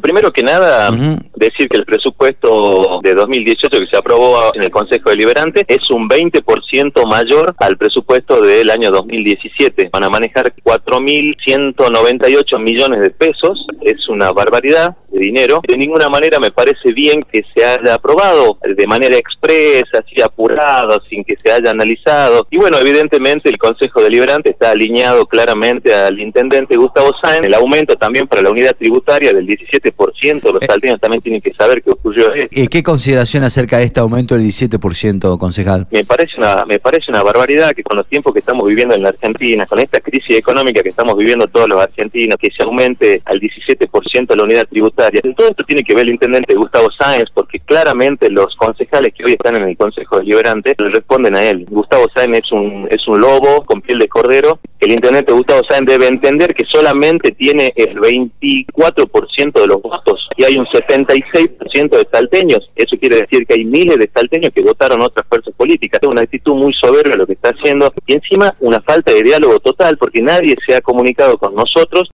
primero que nada, decir que el presupuesto de 2018 que se aprobó en el Consejo Deliberante es un 20% mayor al presupuesto del año 2017. Van a manejar 4.198 millones de pesos, es una barbaridad de dinero. De ninguna manera me parece bien que se haya aprobado de manera expresa, así apurado, sin que se haya analizado. Y bueno, evidentemente el Consejo Deliberante está alineado claramente al intendente Gustavo Sáenz. El aumento también para la unidad tributaria del 17%, los salteños también tienen que saber que ocurrió esto. ¿Qué consideración acerca de este aumento del 17%, concejal? Me parece una barbaridad que con los tiempos que estamos viviendo en la Argentina, con esta crisis económica que estamos viviendo todos los argentinos, que se aumente al 17% la unidad tributaria. Todo esto tiene que ver el intendente Gustavo Sáenz, porque claramente los concejales que hoy están en el Consejo Deliberante le responden a él. Gustavo Sáenz es un lobo con piel de cordero. El intendente Gustavo Sáenz debe entender que solamente tiene el 24% de los votos y hay un 76% de salteños. Eso quiere decir que hay miles de salteños que votaron otras fuerzas políticas. Es una actitud muy soberbia lo que está haciendo y encima una falta de diálogo total, porque nadie se ha comunicado con nosotros